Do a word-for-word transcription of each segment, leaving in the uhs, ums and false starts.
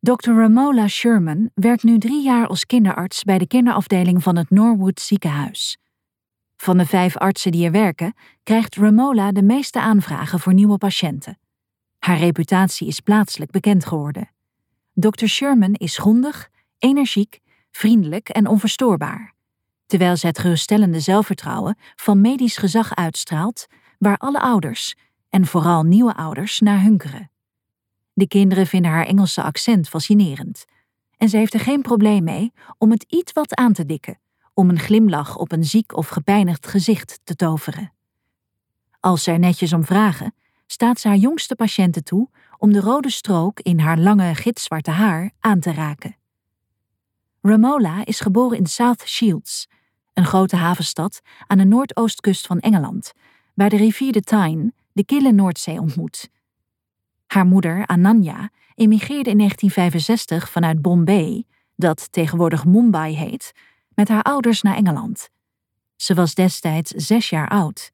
dokter Romola Sherman werkt nu drie jaar als kinderarts bij de kinderafdeling van het Norwood ziekenhuis. Van de vijf artsen die er werken, krijgt Romola de meeste aanvragen voor nieuwe patiënten. Haar reputatie is plaatselijk bekend geworden. dokter Sherman is grondig, energiek, vriendelijk en onverstoorbaar, terwijl ze het geruststellende zelfvertrouwen van medisch gezag uitstraalt, waar alle ouders, en vooral nieuwe ouders, naar hunkeren. De kinderen vinden haar Engelse accent fascinerend en ze heeft er geen probleem mee om het iets wat aan te dikken, om een glimlach op een ziek of gepijnigd gezicht te toveren. Als ze er netjes om vragen, staat ze haar jongste patiënten toe om de rode strook in haar lange gitzwarte haar aan te raken. Romola is geboren in South Shields, een grote havenstad aan de noordoostkust van Engeland, waar de rivier de Tyne de kille Noordzee ontmoet. Haar moeder, Ananya, emigreerde in negentien vijfenzestig vanuit Bombay, dat tegenwoordig Mumbai heet, met haar ouders naar Engeland. Ze was destijds zes jaar oud.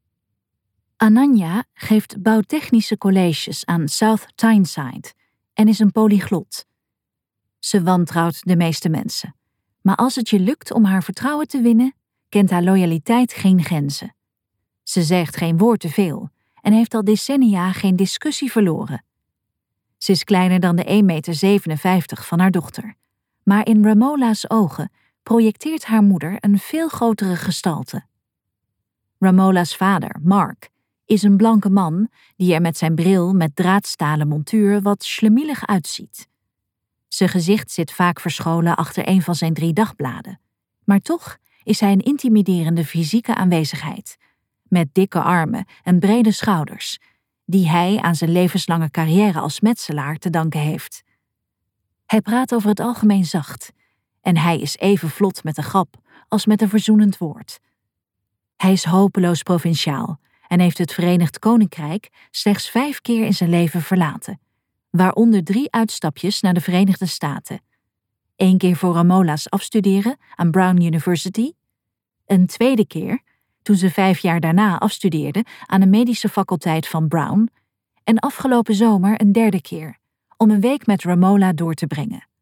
Ananya geeft bouwtechnische colleges aan South Tyneside en is een polyglot. Ze wantrouwt de meeste mensen, maar als het je lukt om haar vertrouwen te winnen, kent haar loyaliteit geen grenzen. Ze zegt geen woord te veel en heeft al decennia geen discussie verloren. Ze is kleiner dan de één komma zevenenvijftig meter van haar dochter, maar in Romola's ogen projecteert haar moeder een veel grotere gestalte. Romola's vader, Mark, is een blanke man die er met zijn bril met draadstalen montuur wat schlemielig uitziet. Zijn gezicht zit vaak verscholen achter een van zijn drie dagbladen, maar toch is hij een intimiderende fysieke aanwezigheid, met dikke armen en brede schouders, die hij aan zijn levenslange carrière als metselaar te danken heeft. Hij praat over het algemeen zacht, en hij is even vlot met een grap als met een verzoenend woord. Hij is hopeloos provinciaal en heeft het Verenigd Koninkrijk slechts vijf keer in zijn leven verlaten, waaronder drie uitstapjes naar de Verenigde Staten. Eén keer voor Romola's afstuderen aan Brown University, een tweede keer toen ze vijf jaar daarna afstudeerde aan de medische faculteit van Brown, en afgelopen zomer een derde keer, om een week met Romola door te brengen.